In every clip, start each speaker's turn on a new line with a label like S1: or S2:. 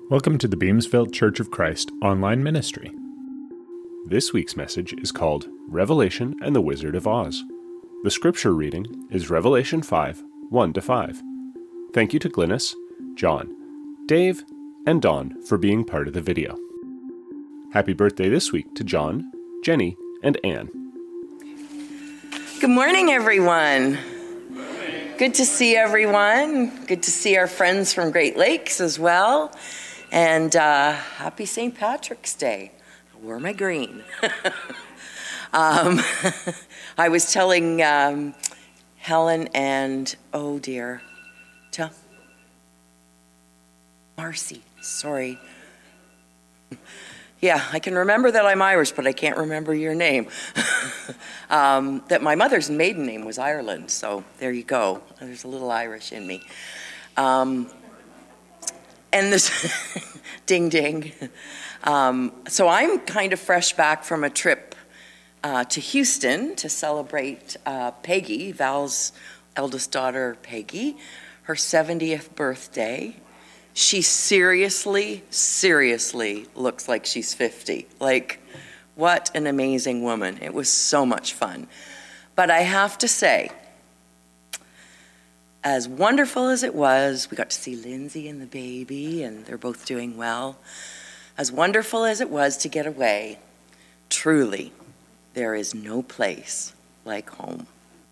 S1: Welcome to the Beamsville Church of Christ online ministry. This week's message is called Revelation and the Wizard of Oz. The scripture reading is Revelation 5, 1-5. Thank you to Glynis, John, Dave, and Dawn for being part of the video. Happy birthday this week to John, Jenny, and Anne.
S2: Good morning, everyone. Good to see everyone. Good to see our friends from Great Lakes as well. And happy St. Patrick's Day. I wore my green. I was telling Helen and, Marcy, sorry. Yeah, I can remember that I'm Irish, but I can't remember your name. That my mother's maiden name was Ireland, so there you go. There's a little Irish in me. And this, ding ding. So I'm kind of fresh back from a trip to Houston to celebrate Peggy, Val's eldest daughter, Peggy, her 70th birthday. She seriously looks like she's 50. Like, what an amazing woman. It was so much fun. But I have to say, as wonderful as it was, we got to see Lindsay and the baby, and they're both doing well. As wonderful as it was to get away, truly, there is no place like home.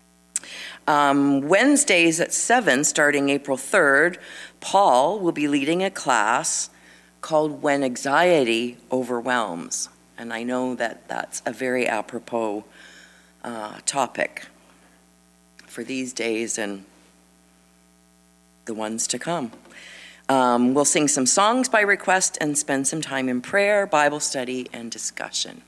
S2: Wednesdays at 7, starting April 3rd, Paul will be leading a class called When Anxiety Overwhelms. And I know that that's a very apropos topic for these days and the ones to come. We'll sing some songs by request and spend some time in prayer, Bible study, and discussion.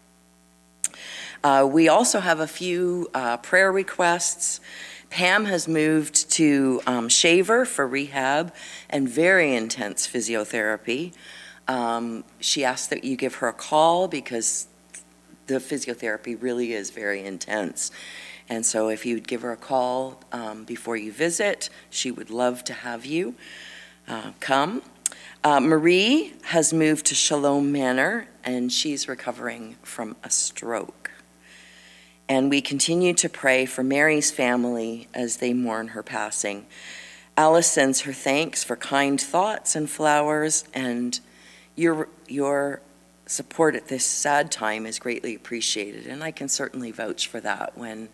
S2: We also have a few prayer requests. Pam has moved to Shaver for rehab and very intense physiotherapy. She asked that you give her a call because the physiotherapy really is very intense. And so if you'd give her a call before you visit, she would love to have you come. Marie has moved to Shalom Manor, and she's recovering from a stroke. And we continue to pray for Mary's family as they mourn her passing. Alice sends her thanks for kind thoughts and flowers, and your support at this sad time is greatly appreciated. And I can certainly vouch for that. When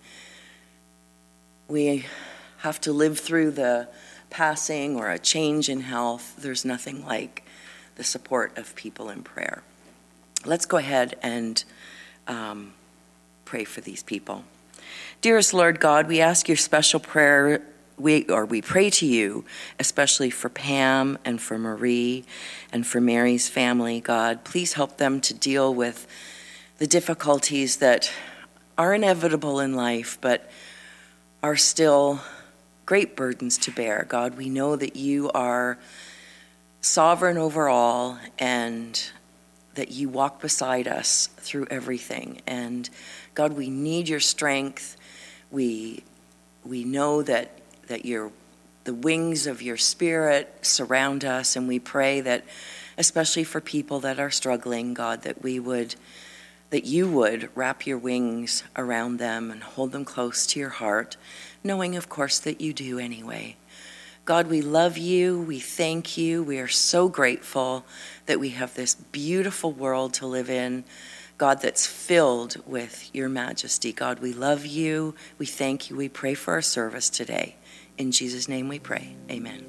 S2: we have to live through the passing or a change in health, there's nothing like the support of people in prayer. Let's go ahead and pray for these people. Dearest Lord God, we ask your special prayer, we pray to you, especially for Pam and for Marie and for Mary's family, God. Please help them to deal with the difficulties that are inevitable in life, but are still great burdens to bear. God, we know that you are sovereign over all and that you walk beside us through everything. And God, we need your strength. We know that the wings of your spirit surround us, and we pray that, especially for people that are struggling, God, that you would wrap your wings around them and hold them close to your heart, knowing, of course, that you do anyway. God, we love you. We thank you. We are so grateful that we have this beautiful world to live in, God, that's filled with your majesty. God, we love you. We thank you. We pray for our service today. In Jesus' name we pray. Amen.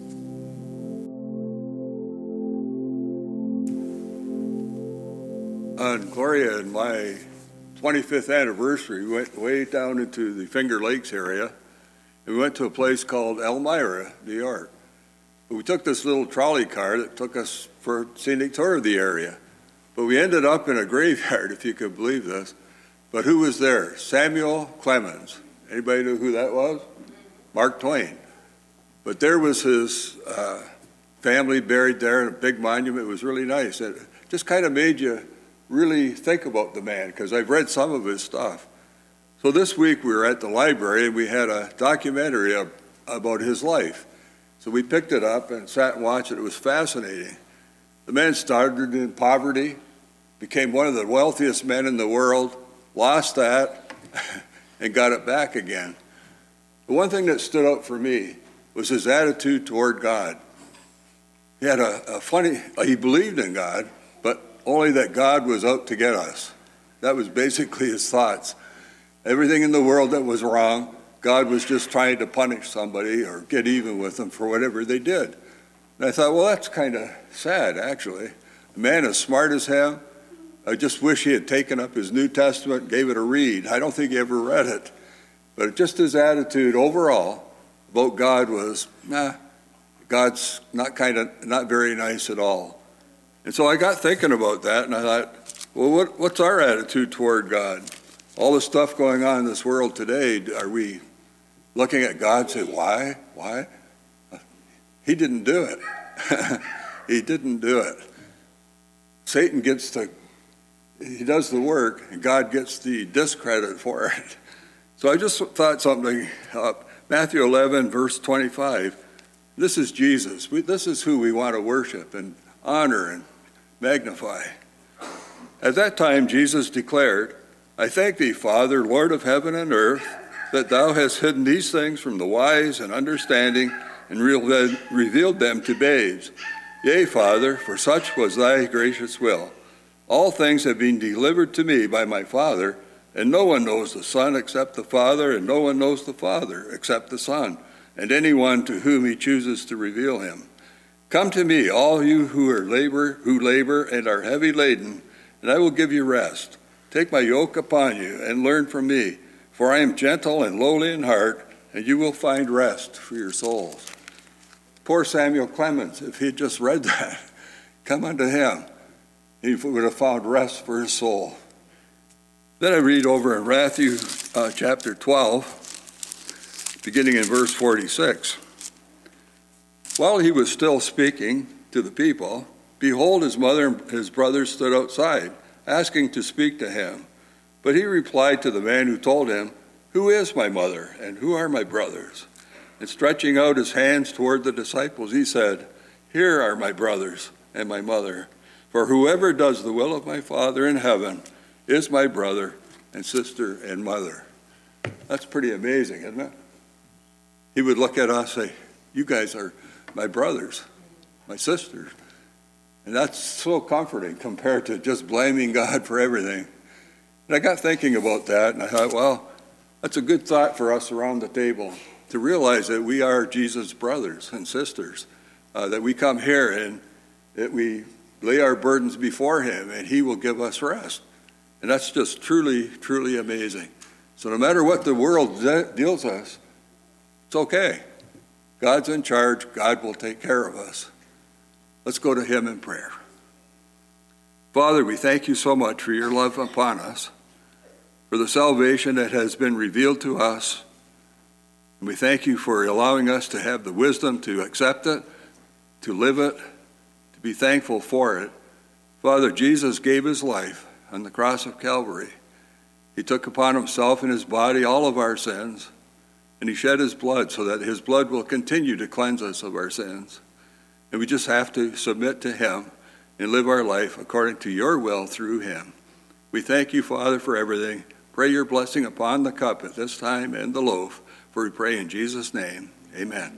S3: On Gloria and my 25th anniversary, we went way down into the Finger Lakes area. We went to a place called Elmira, New York. We took this little trolley car that took us for a scenic tour of the area. But we ended up in a graveyard, if you could believe this. But who was there? Samuel Clemens. Anybody know who that was? Mark Twain. But there was his family buried there in a big monument. It was really nice. It just kind of made you really think about the man, because I've read some of his stuff. So this week we were at the library and we had a documentary about his life. So we picked it up and sat and watched it. It was fascinating. The man started in poverty, became one of the wealthiest men in the world, lost that, and got it back again. The one thing that stood out for me was his attitude toward God. He had he believed in God, but only that God was out to get us. That was basically his thoughts. Everything in the world that was wrong, God was just trying to punish somebody or get even with them for whatever they did. And I thought, well, that's kind of sad, actually. A man as smart as him, I just wish he had taken up his New Testament and gave it a read. I don't think he ever read it. But just his attitude overall about God was, God's not very nice at all. And so I got thinking about that, and I thought, well, what's our attitude toward God? All the stuff going on in this world today, are we looking at God and say, why? Why? He didn't do it. He didn't do it. Satan he does the work, and God gets the discredit for it. So I just thought something up. Matthew 11, verse 25. This is Jesus. This is who we want to worship and honor and magnify. At that time, Jesus declared, I thank thee, Father, Lord of heaven and earth, that thou hast hidden these things from the wise and understanding and revealed them to babes. Yea, Father, for such was thy gracious will. All things have been delivered to me by my Father, and no one knows the Son except the Father, and no one knows the Father except the Son, and anyone to whom he chooses to reveal him. Come to me, all you who labor and are heavy laden, and I will give you rest. Take my yoke upon you and learn from me, for I am gentle and lowly in heart, and you will find rest for your souls. Poor Samuel Clemens, if he had just read that, come unto him, he would have found rest for his soul. Then I read over in Matthew chapter 12, beginning in verse 46. While he was still speaking to the people, behold, his mother and his brothers stood outside, asking to speak to him. But he replied to the man who told him, Who is my mother, and who are my brothers? And stretching out his hands toward the disciples, he said, Here are my brothers and my mother. For whoever does the will of my Father in heaven is my brother and sister and mother. That's pretty amazing, isn't it? He would look at us and say, You guys are my brothers, my sisters. And that's so comforting compared to just blaming God for everything. And I got thinking about that, and I thought, well, that's a good thought for us around the table, to realize that we are Jesus' brothers and sisters, that we come here and that we lay our burdens before him, and he will give us rest. And that's just truly, truly amazing. So no matter what the world deals us, it's okay. God's in charge. God will take care of us. Let's go to him in prayer. Father, we thank you so much for your love upon us, for the salvation that has been revealed to us. And we thank you for allowing us to have the wisdom to accept it, to live it, to be thankful for it. Father, Jesus gave his life on the cross of Calvary. He took upon himself in his body all of our sins, and he shed his blood so that his blood will continue to cleanse us of our sins. And we just have to submit to him and live our life according to your will through him. We thank you, Father, for everything. Pray your blessing upon the cup at this time and the loaf, for we pray in Jesus' name. Amen.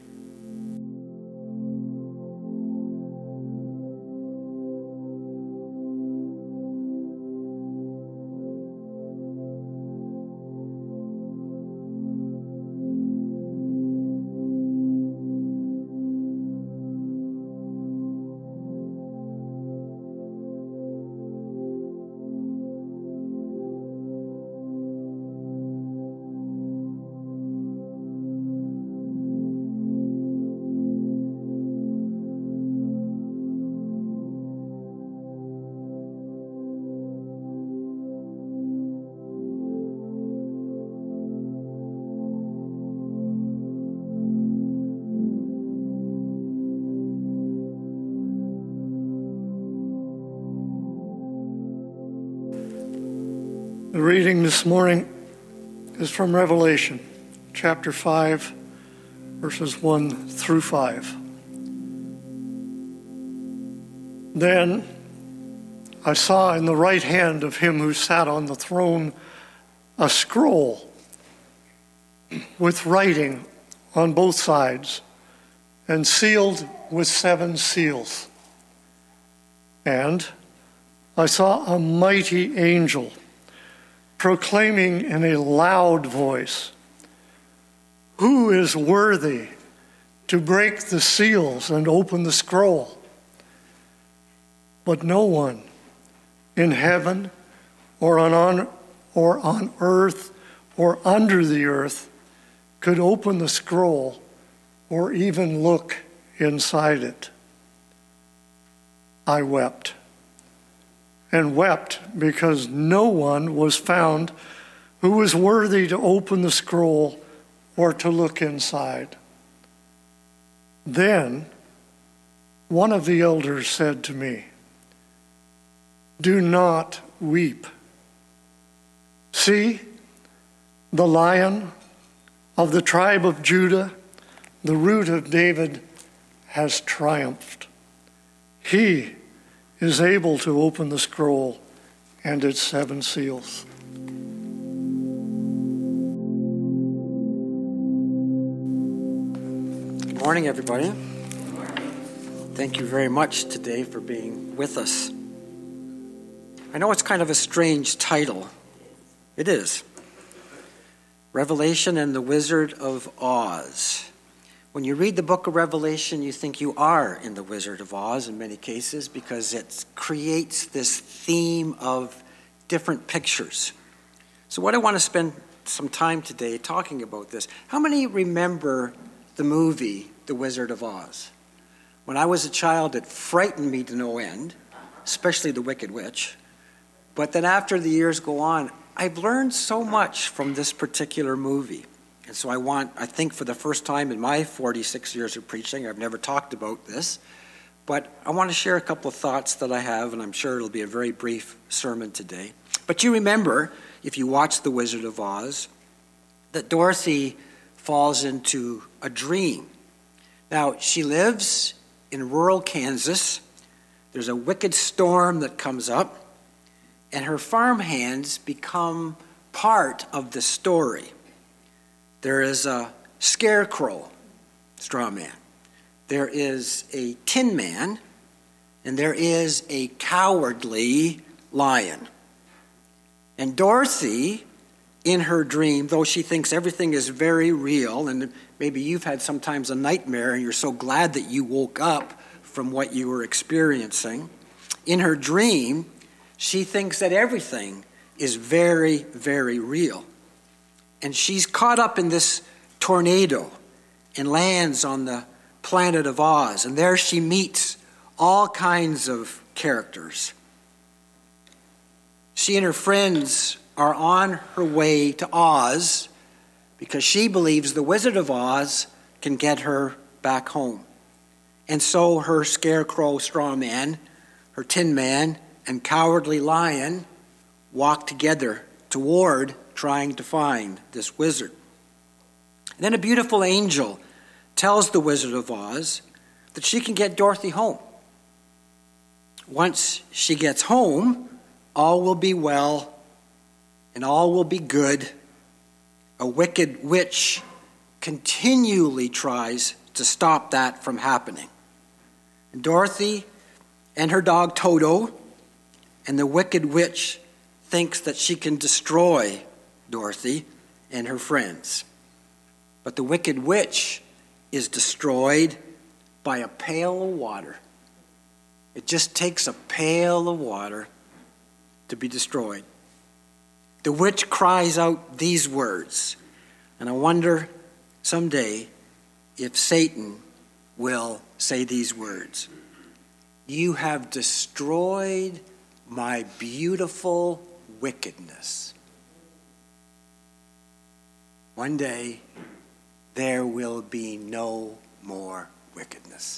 S4: The reading this morning is from Revelation, chapter 5, verses 1 through 5. Then I saw in the right hand of him who sat on the throne a scroll with writing on both sides and sealed with 7 seals. And I saw a mighty angel proclaiming in a loud voice, "Who is worthy to break the seals and open the scroll?" But no one in heaven or on earth or under the earth could open the scroll or even look inside it. I wept, and wept because no one was found who was worthy to open the scroll or to look inside. Then one of the elders said to me, "Do not weep. See, the Lion of the tribe of Judah, the Root of David, has triumphed. He is able to open the scroll and its 7 seals."
S5: Good morning, everybody. Thank you very much today for being with us. I know it's kind of a strange title. It is. Revelation and the Wizard of Oz. When you read the book of Revelation, you think you are in the Wizard of Oz in many cases because it creates this theme of different pictures. So what I want to spend some time today talking about this. How many remember the movie The Wizard of Oz? When I was a child, it frightened me to no end, especially the Wicked Witch. But then after the years go on, I've learned so much from this particular movie. And so I think for the first time in my 46 years of preaching, I've never talked about this, but I want to share a couple of thoughts that I have, and I'm sure it'll be a very brief sermon today. But you remember, if you watch The Wizard of Oz, that Dorothy falls into a dream. Now, she lives in rural Kansas. There's a wicked storm that comes up, and her farmhands become part of the story. There is a scarecrow, straw man. There is a tin man, and there is a cowardly lion. And Dorothy, in her dream, though she thinks everything is very real, and maybe you've had sometimes a nightmare and you're so glad that you woke up from what you were experiencing, in her dream, she thinks that everything is very, very real. And she's caught up in this tornado and lands on the planet of Oz. And there she meets all kinds of characters. She and her friends are on her way to Oz because she believes the Wizard of Oz can get her back home. And so her scarecrow straw man, her tin man, and cowardly lion walk together toward trying to find this wizard. And then a beautiful angel tells the Wizard of Oz that she can get Dorothy home. Once she gets home, all will be well and all will be good. A wicked witch continually tries to stop that from happening. And Dorothy and her dog Toto and the wicked witch thinks that she can destroy Dorothy and her friends. But the wicked witch is destroyed by a pail of water. It just takes a pail of water to be destroyed. The witch cries out these words, and I wonder someday if Satan will say these words: "You have destroyed my beautiful wickedness. One day, there will be no more wickedness."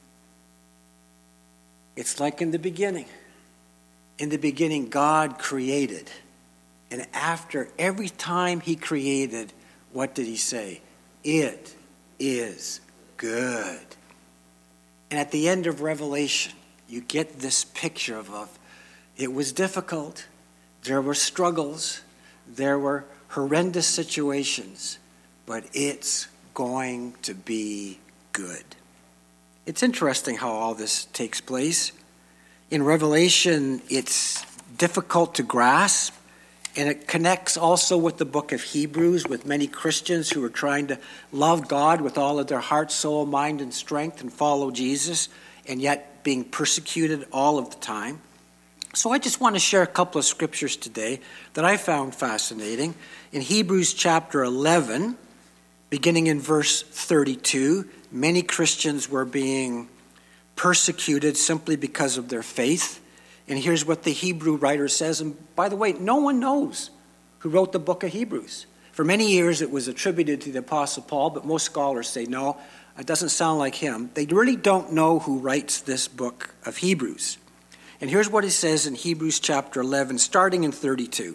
S5: It's like in the beginning. In the beginning, God created. And after every time he created, what did he say? It is good. And at the end of Revelation, you get this picture of it was difficult. There were struggles. There were horrendous situations, but it's going to be good. It's interesting how all this takes place. In Revelation, it's difficult to grasp, and it connects also with the book of Hebrews, with many Christians who are trying to love God with all of their heart, soul, mind, and strength and follow Jesus, and yet being persecuted all of the time. So I just want to share a couple of scriptures today that I found fascinating. In Hebrews chapter 11, beginning in verse 32, many Christians were being persecuted simply because of their faith. And here's what the Hebrew writer says. And by the way, no one knows who wrote the book of Hebrews. For many years it was attributed to the Apostle Paul, but most scholars say no, it doesn't sound like him. They really don't know who writes this book of Hebrews. And here's what he says in Hebrews chapter 11, starting in 32.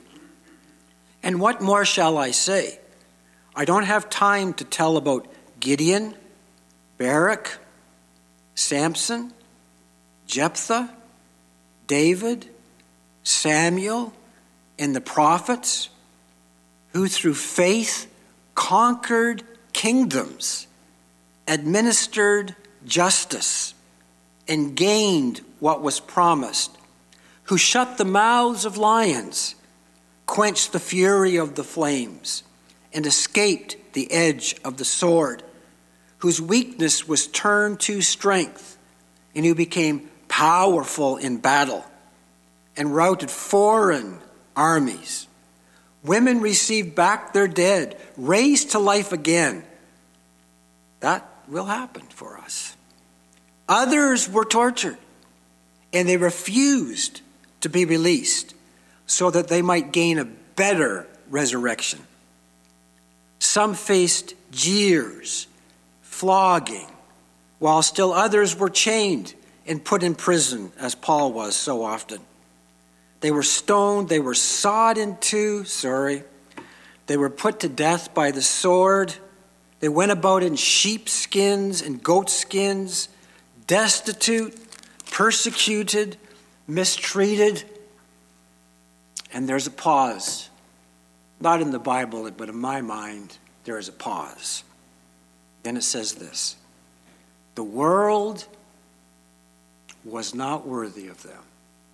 S5: And what more shall I say? I don't have time to tell about Gideon, Barak, Samson, Jephthah, David, Samuel, and the prophets, who through faith conquered kingdoms, administered justice, and gained what was promised, who shut the mouths of lions, quenched the fury of the flames, and escaped the edge of the sword, whose weakness was turned to strength, and who became powerful in battle and routed foreign armies. Women received back their dead, raised to life again. That will happen for us. Others were tortured, and they refused to be released so that they might gain a better resurrection. Some faced jeers, flogging, while still others were chained and put in prison, as Paul was so often. They were stoned, they were sawed in two, they were put to death by the sword. They went about in sheepskins and goatskins, destitute, persecuted, mistreated. And there's a pause. Not in the Bible, but in my mind, there is a pause. Then it says this: the world was not worthy of them.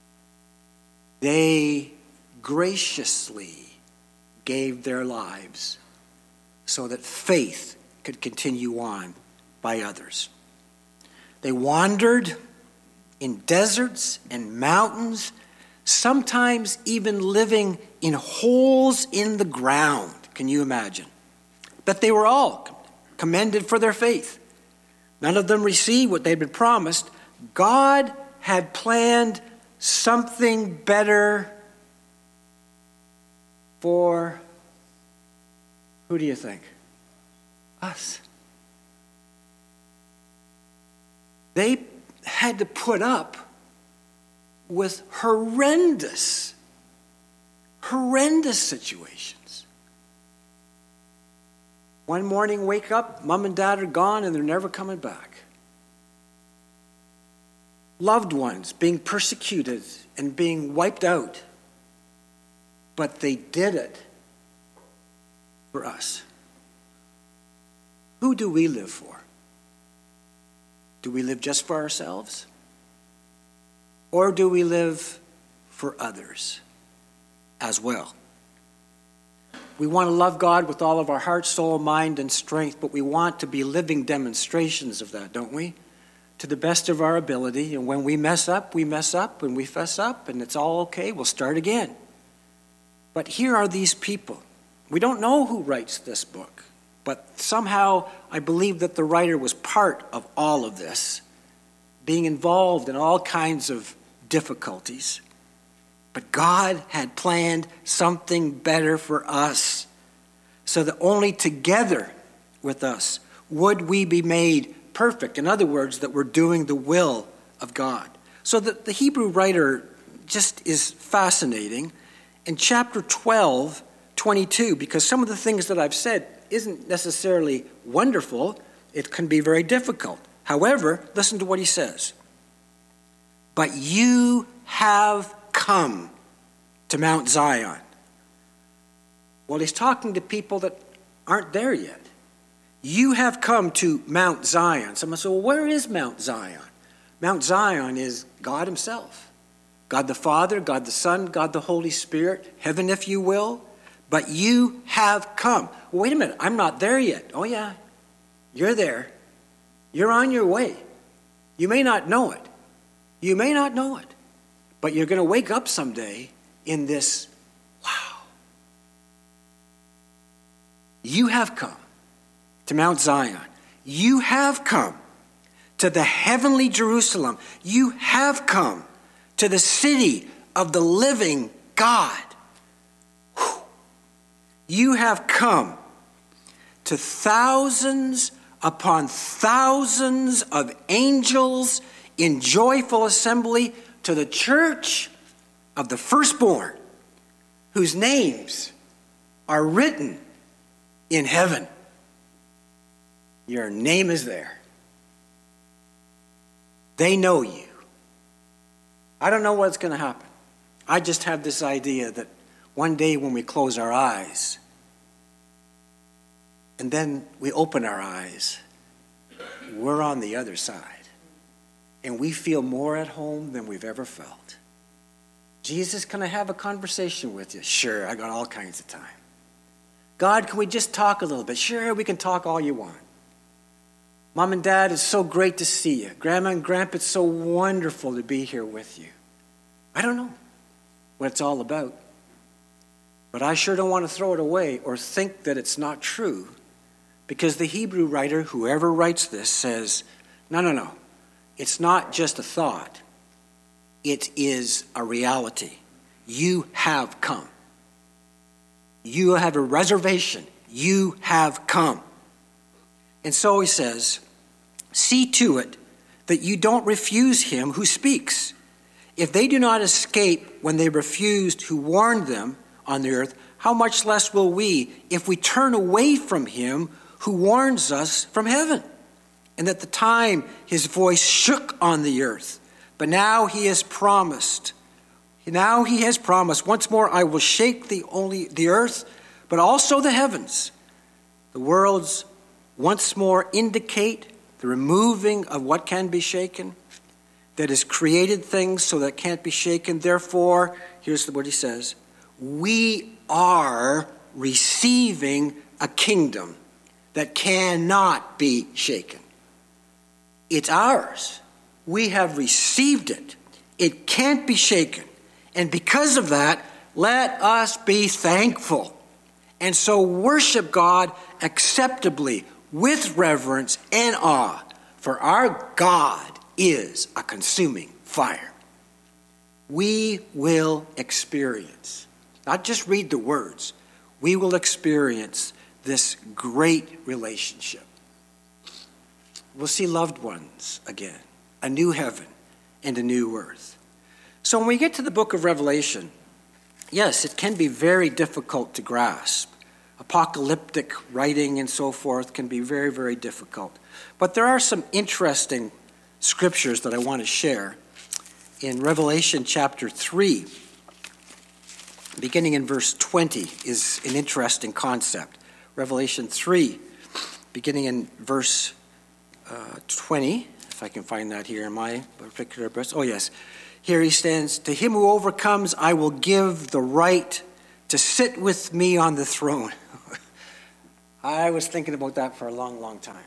S5: They graciously gave their lives so that faith could continue on by others. They wandered in deserts and mountains, sometimes even living in holes in the ground. Can you imagine? But they were all commended for their faith. None of them received what they'd been promised. God had planned something better for, who do you think? Us. They had to put up with horrendous situations. One morning, wake up, mom and dad are gone and they're never coming back. Loved ones being persecuted and being wiped out. But they did it for us. Who do we live for? Do we live just for ourselves? Or do we live for others as well? We want to love God with all of our heart, soul, mind, and strength, but we want to be living demonstrations of that, don't we? To the best of our ability. And when we mess up, and we fess up, and it's all okay, we'll start again. But here are these people. We don't know who writes this book, but somehow I believe that the writer was part of all of this, being involved in all kinds of difficulties. But God had planned something better for us, so that only together with us would we be made perfect. In other words, that we're doing the will of God. So the Hebrew writer just is fascinating. In chapter 12, 22, because some of the things that I've said isn't necessarily wonderful, it can be very difficult. However, listen to what he says. but you have come to Mount Zion. Well, he's talking to people that aren't there yet. You have come to Mount Zion. Someone said, well, where is Mount Zion? Mount Zion is God himself. God the Father, God the Son, God the Holy Spirit, heaven if you will. But you have come. Well, wait a minute, I'm not there yet. Oh yeah, you're there. You're on your way. You may not know it. You may not know it. But you're going to wake up someday in this, wow. You have come to Mount Zion. You have come to the heavenly Jerusalem. You have come to the city of the living God. Whew. You have come to thousands upon thousands of angels in joyful assembly, to the church of the firstborn, whose names are written in heaven. Your name is there. They know you. I don't know what's going to happen. I just have this idea that one day when we close our eyes, and then we open our eyes, we're on the other side. And we feel more at home than we've ever felt. Jesus, can I have a conversation with you? Sure, I got all kinds of time. God, can we just talk a little bit? Sure, we can talk all you want. Mom and Dad, it's so great to see you. Grandma and Grandpa, it's so wonderful to be here with you. I don't know what it's all about. But I sure don't want to throw it away or think that it's not true. Because the Hebrew writer, whoever writes this, says, no. It's not just a thought. It is a reality. You have come. You have a reservation. You have come. And so he says, see to it that you don't refuse him who speaks. If they do not escape when they refused who warned them on the earth, how much less will we if we turn away from him who warns us from heaven? And at the time his voice shook on the earth. But now he has promised. Once more I will shake the earth, but also the heavens. The worlds once more indicate the removing of what can be shaken, that has created things so that can't be shaken. Therefore, here's what he says, we are receiving a kingdom that cannot be shaken. It's ours. We have received it. It can't be shaken. And because of that, let us be thankful. And so worship God acceptably with reverence and awe, for our God is a consuming fire. We will experience, not just read the words, we will experience this great relationship. We'll see loved ones again, a new heaven and a new earth. So when we get to the book of Revelation, yes, it can be very difficult to grasp. Apocalyptic writing and so forth can be very, very difficult. But there are some interesting scriptures that I want to share. In Revelation chapter 3, beginning in verse 20, is an interesting concept. Revelation 3, beginning in verse 20, if I can find that here in my particular verse. Oh, yes. Here he stands, to him who overcomes, I will give the right to sit with me on the throne. I was thinking about that for a long, long time.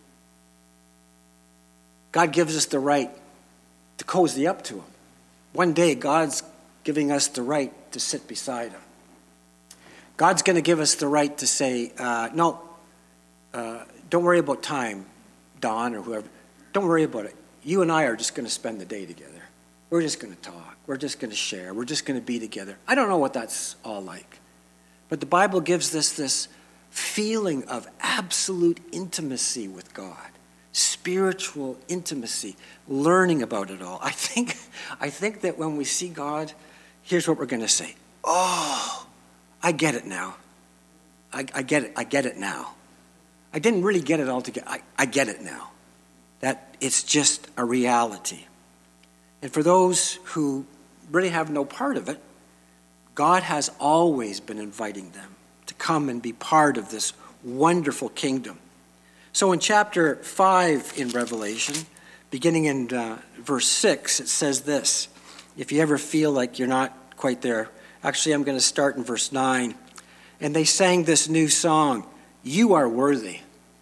S5: God gives us the right to cozy up to him. One day, God's giving us the right to sit beside him. God's going to give us the right to say, no, don't worry about time, Don or whoever. Don't worry about it. You and I are just going to spend the day together. We're just going to talk. We're just going to share. We're just going to be together. I don't know what that's all like. But the Bible gives us this feeling of absolute intimacy with God, spiritual intimacy, learning about it all. I think that when we see God, here's what we're going to say. Oh, I get it now. I get it now. I didn't really get it all together. I get it now. That it's just a reality. And for those who really have no part of it, God has always been inviting them to come and be part of this wonderful kingdom. So in chapter 5 in Revelation, beginning in verse 6, it says this. If you ever feel like you're not quite there, actually I'm going to start in verse 9. And they sang this new song, "You are worthy.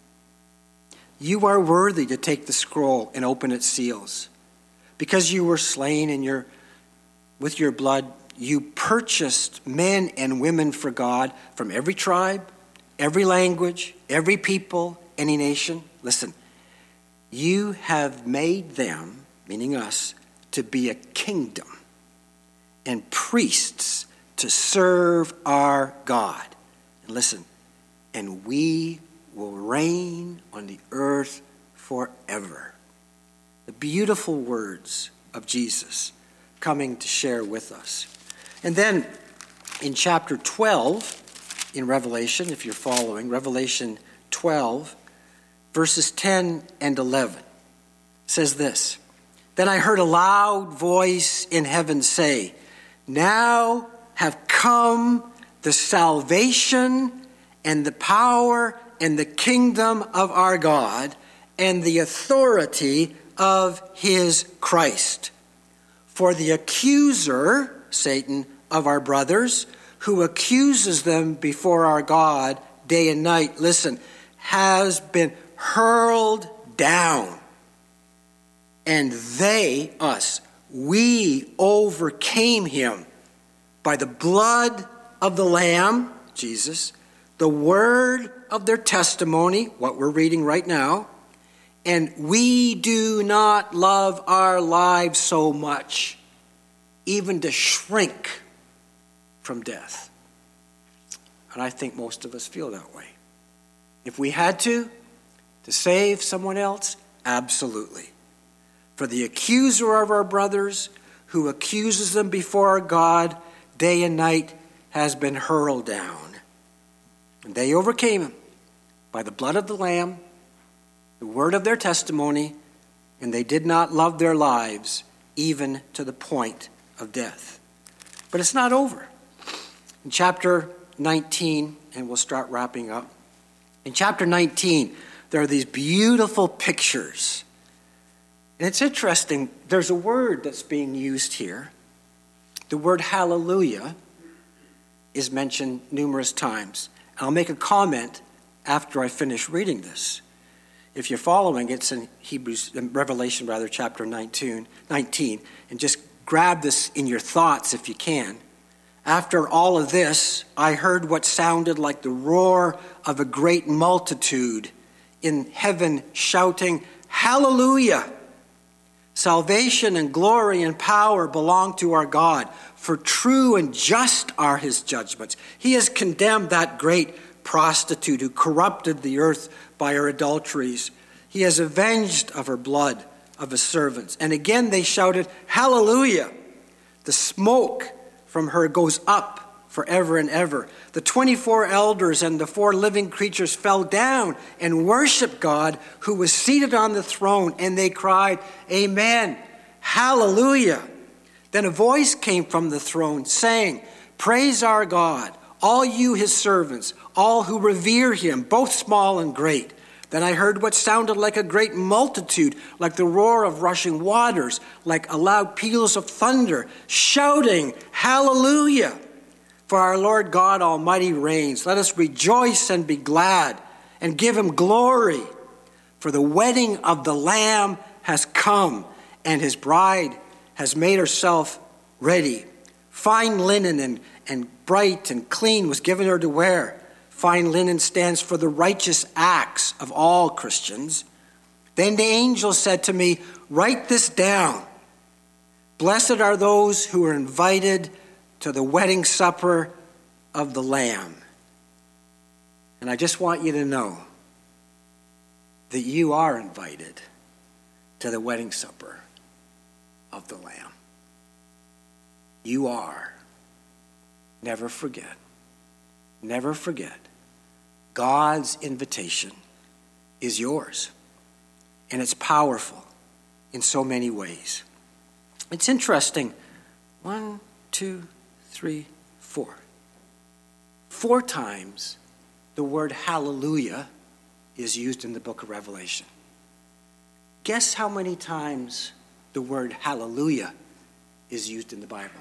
S5: You are worthy to take the scroll and open its seals. Because you were slain and with your blood, you purchased men and women for God from every tribe, every language, every people, any nation." Listen, "you have made them," meaning us, "to be a kingdom and priests to serve our God." And listen, "and we will reign on the earth forever." The beautiful words of Jesus coming to share with us. And then in chapter 12 in Revelation, if you're following, Revelation 12, verses 10 and 11, says this. "Then I heard a loud voice in heaven say, 'Now have come the salvation and the power and the kingdom of our God and the authority of his Christ. For the accuser, Satan, of our brothers, who accuses them before our God day and night,'" listen, "has been hurled down. And they," us, "we overcame him by the blood of the Lamb," Jesus, "the word of their testimony," what we're reading right now, "and we do not love our lives so much, even to shrink from death." And I think most of us feel that way. If we had to save someone else, absolutely. For the accuser of our brothers, who accuses them before our God day and night, has been hurled down. And they overcame him by the blood of the Lamb, the word of their testimony, and they did not love their lives even to the point of death. But it's not over. In chapter 19, and we'll start wrapping up. In chapter 19, there are these beautiful pictures. And it's interesting, there's a word that's being used here. The word hallelujah is mentioned numerous times. I'll make a comment after I finish reading this. If you're following, it's in Revelation chapter 19, and just grab this in your thoughts if you can. "After all of this, I heard what sounded like the roar of a great multitude in heaven shouting, 'Hallelujah! Salvation and glory and power belong to our God, for true and just are his judgments. He has condemned that great prostitute who corrupted the earth by her adulteries. He has avenged of her blood of his servants.' And again they shouted, 'Hallelujah! The smoke from her goes up forever and ever.' The 24 elders and the 4 living creatures fell down and worshiped God who was seated on the throne, and they cried, 'Amen, hallelujah.' Then a voice came from the throne saying, 'Praise our God, all you his servants, all who revere him, both small and great.' Then I heard what sounded like a great multitude, like the roar of rushing waters, like a loud peals of thunder, shouting, 'Hallelujah! For our Lord God Almighty reigns. Let us rejoice and be glad and give him glory. For the wedding of the Lamb has come, and his bride has made herself ready. Fine linen and bright and clean was given her to wear.'" Fine linen stands for the righteous acts of all Christians. "Then the angel said to me, 'Write this down. Blessed are those who are invited to the wedding supper of the Lamb.'" And I just want you to know that you are invited to the wedding supper of the Lamb. You are. Never forget. Never forget. God's invitation is yours, and it's powerful in so many ways. It's interesting. 1, 2, 3, 4. 4 times the word hallelujah is used in the book of Revelation. Guess how many times the word hallelujah is used in the Bible?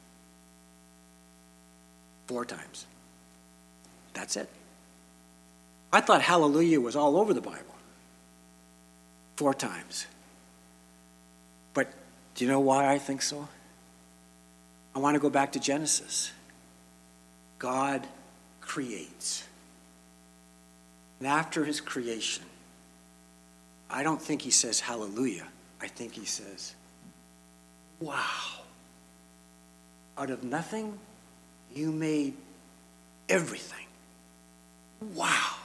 S5: 4 times. That's it. I thought hallelujah was all over the Bible. 4 times. But do you know why I think so? I want to go back to Genesis. God creates. And after his creation, I don't think he says hallelujah. I think he says, wow. Out of nothing, you made everything. Wow.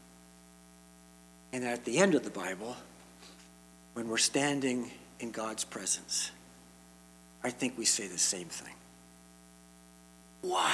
S5: And at the end of the Bible, when we're standing in God's presence, I think we say the same thing. Wow.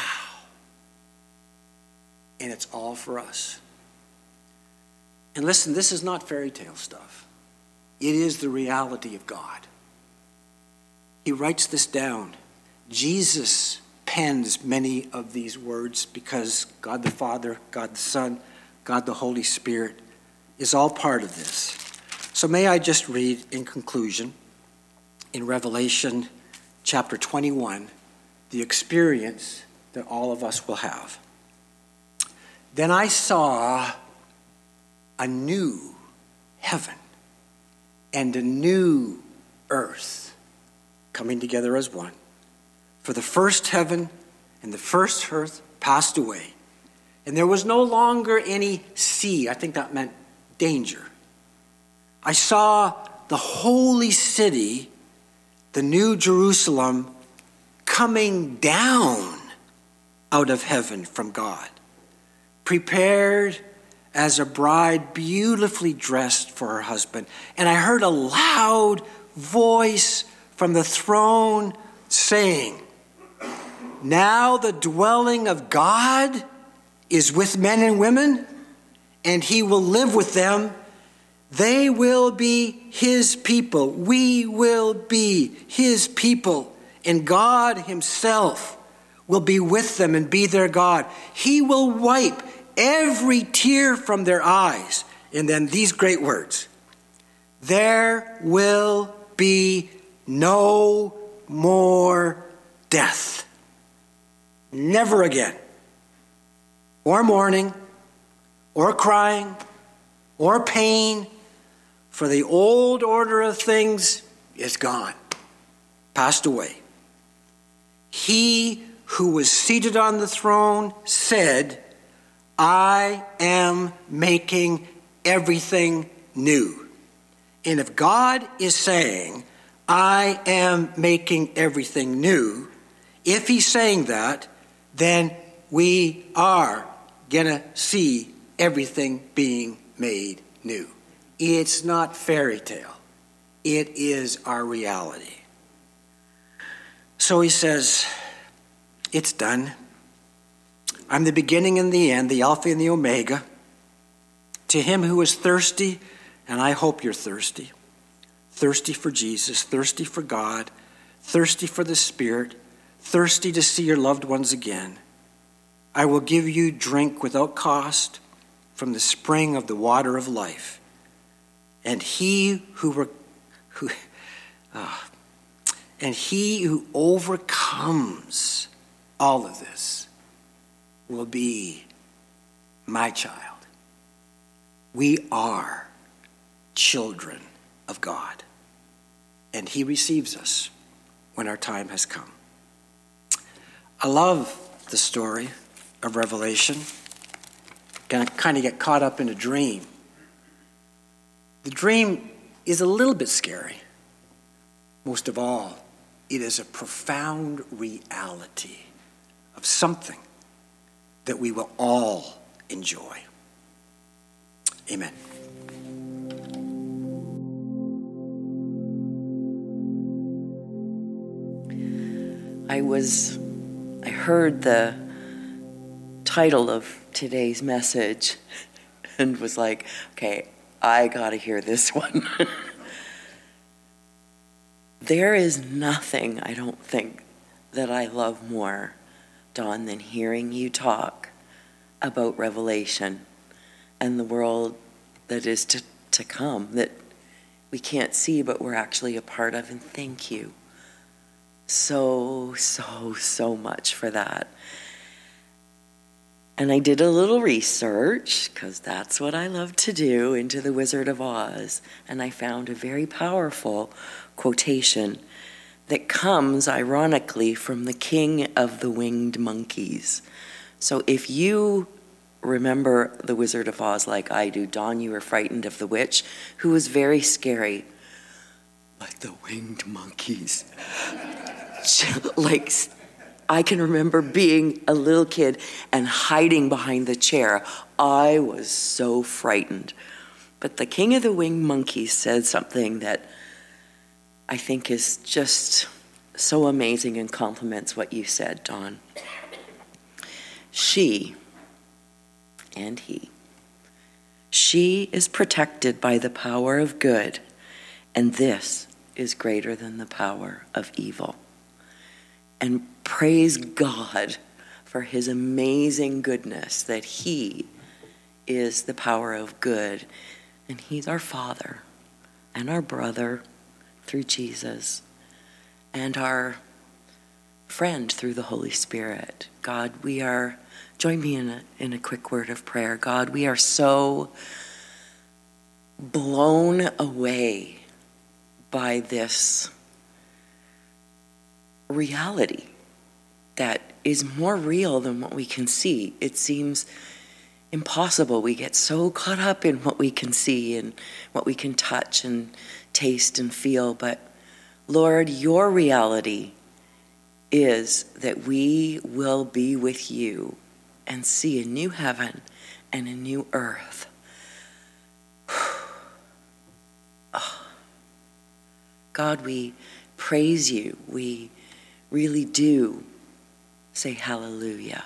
S5: And it's all for us. And listen, this is not fairy tale stuff. It is the reality of God. He writes this down. Jesus pens many of these words because God the Father, God the Son, God the Holy Spirit is all part of this. So may I just read in conclusion in Revelation chapter 21, the experience that all of us will have. Then I saw a new heaven and a new earth coming together as one. For the first heaven and the first earth passed away, and there was no longer any sea. I think that meant danger. I saw the holy city, the new Jerusalem, coming down out of heaven from God, prepared as a bride beautifully dressed for her husband. And I heard a loud voice from the throne saying, now the dwelling of God is with men and women, and he will live with them. They will be his people. We will be his people. And God himself will be with them and be their God. He will wipe every tear from their eyes. And then these great words. There will be no more death. Never again. Or mourning, or crying, or pain, for the old order of things is gone, passed away. He who was seated on the throne said, I am making everything new. And if God is saying, I am making everything new, if he's saying that, then we are going to see everything being made new. It's not fairy tale. It is our reality. So he says, it's done. I'm the beginning and the end, the Alpha and the Omega. To him who is thirsty, and I hope you're thirsty for Jesus, thirsty for God, thirsty for the Spirit, thirsty to see your loved ones again, I will give you drink without cost from the spring of the water of life. And he who overcomes all of this will be my child. We are children of God, and he receives us when our time has come. I love the story of Revelation. Gonna kind of get caught up in a dream. The dream is a little bit scary. Most of all, it is a profound reality of something that we will all enjoy. Amen.
S2: I heard the title of today's message and was like, okay, I gotta hear this one. There is nothing, I don't think, that I love more, Don, than hearing you talk about Revelation and the world that is to come, that we can't see, but we're actually a part of. And thank you so much for that. And I did a little research, because that's what I love to do, into the Wizard of Oz. And I found a very powerful quotation that comes, ironically, from the King of the Winged Monkeys. So if you remember the Wizard of Oz like I do, Don, you were frightened of the witch, who was very scary. But the winged monkeys. Like, I can remember being a little kid and hiding behind the chair. I was so frightened. But the King of the Winged Monkeys said something that I think is just so amazing and complements what you said, Don. She and he. She is protected by the power of good, and this is greater than the power of evil. And praise God for his amazing goodness, that he is the power of good, and he's our Father and our brother through Jesus, and our friend through the Holy Spirit. God, join me in a quick word of prayer. God, we are so blown away by this reality that is more real than what we can see. It seems impossible. We get so caught up in what we can see and what we can touch and taste and feel. But Lord, your reality is that we will be with you and see a new heaven and a new earth. Oh. God, we praise you. We really do say hallelujah.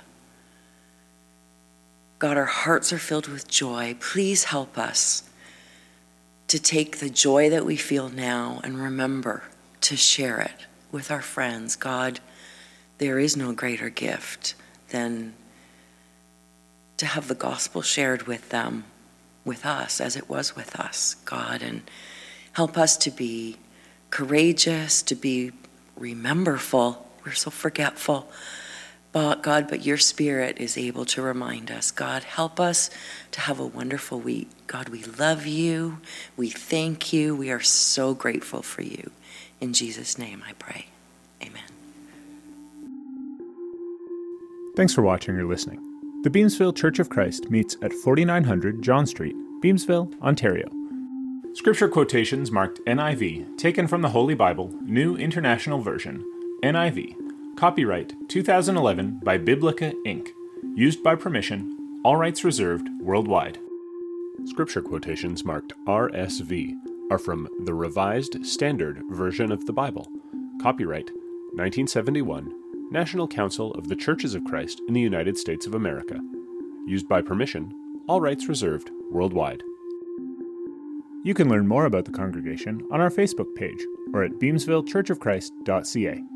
S2: God, our hearts are filled with joy. Please help us to take the joy that we feel now and remember to share it with our friends. God, there is no greater gift than to have the gospel shared with them, with us, as it was with us, God. And help us to be courageous, to be rememberful. We're so forgetful. But your Spirit is able to remind us. God, help us to have a wonderful week. God, we love you. We thank you. We are so grateful for you. In Jesus' name I pray. Amen.
S1: Thanks for watching or listening. The Beamsville Church of Christ meets at 4900 John Street, Beamsville, Ontario. Scripture quotations marked NIV, taken from the Holy Bible, New International Version, NIV. Copyright 2011 by Biblica Inc. Used by permission, all rights reserved worldwide. Scripture quotations marked RSV are from the Revised Standard Version of the Bible. Copyright 1971, National Council of the Churches of Christ in the United States of America. Used by permission, all rights reserved worldwide. You can learn more about the congregation on our Facebook page or at beamsvillechurchofchrist.ca.